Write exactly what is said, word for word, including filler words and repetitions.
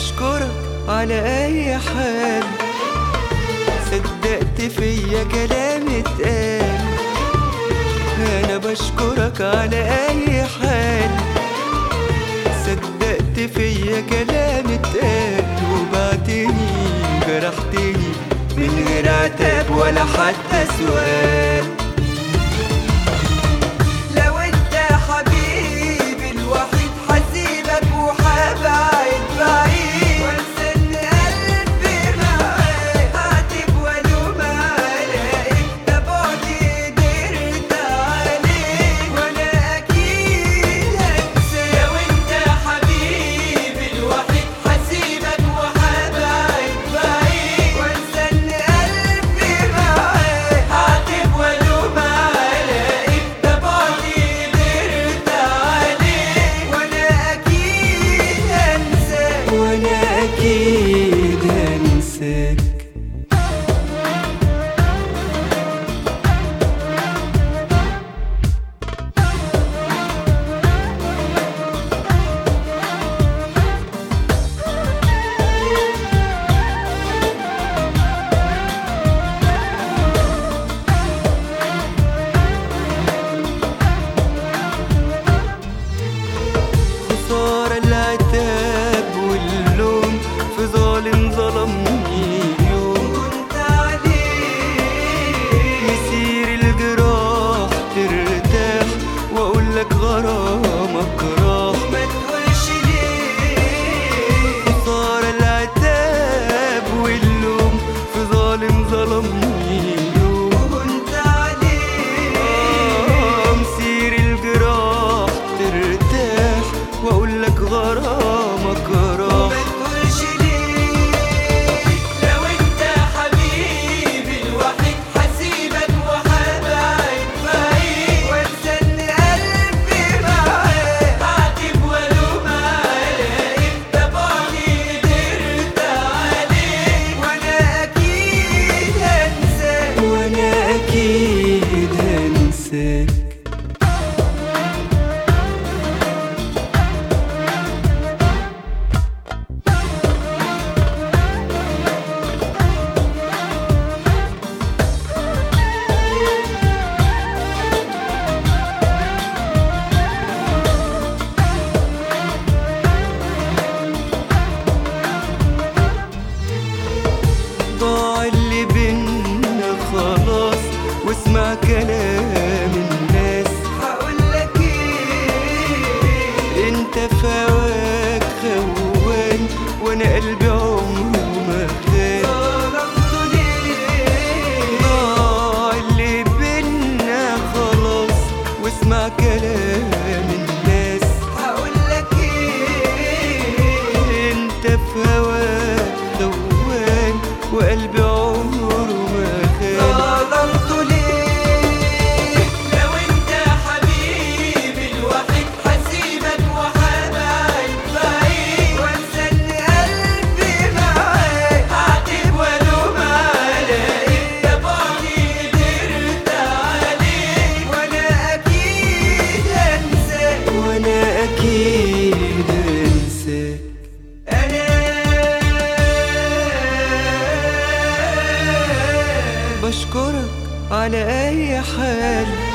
بشكرك على اي حال، صدقت فيا كلام اتقال. انا بشكرك على اي حال، صدقت فيا كلام اتقال. وبعتني جرحتني من غير عتاب ولا حتى سؤال. لو انت حبيبي الوحيد حسيبك وحبعد بعيد، وانسى ان قلبي معاك هعتب والوم عليك. ده بعدي قدرت عليك وانا اكيد هنساك. لو انت حبيبي الوحيد حسيبك وحبعد بعيد، وانسى ان قلبي معاك هعتب والوم عليك. ده بعدي قدرت عليك وانا اكيد هنساك، وانا اكيد هنساك. خسارة العتاب واللوم في ظالم ظلمني يوم كنت عليه. مسير الجراح ترتاح واقولك غرامك راح ما تقولش ليه. خسارة العتاب واللوم في ظالم ظلمني يوم كنت عليه. آه مسير الجراح ترتاح واقولك غرامك راح ما تقولش ليه. لو انت حبيبي الوحيد حسيبك وحبعد بعيد، وانسى ان قلبي معاك هعتب والوم عليك. ده بعدي قدرت عليك وانا اكيد هنساك، وانا اكيد هنساك. ضاع اللي بينا خلاص واسمع كلام الناس. هقولك ايه، انت في هواك خوان وانا قلبي عمره ما خان. ظلمته ليه؟ ضاع اللي بينا خلاص واسمع كلام الناس. هقولك ايه، انت في هواك خوان وقلبي عمره ما خان. ظلمته ليه؟ لو انت حبيبي الوحيد حسيبك وحبعد بعيد، وانسى ان قلبي معاك هعتب والوم عليك. ده بعدي قدرت عليك وانا اكيد هنساك، وانا اكيد هنساك. بشكرك على اي حال،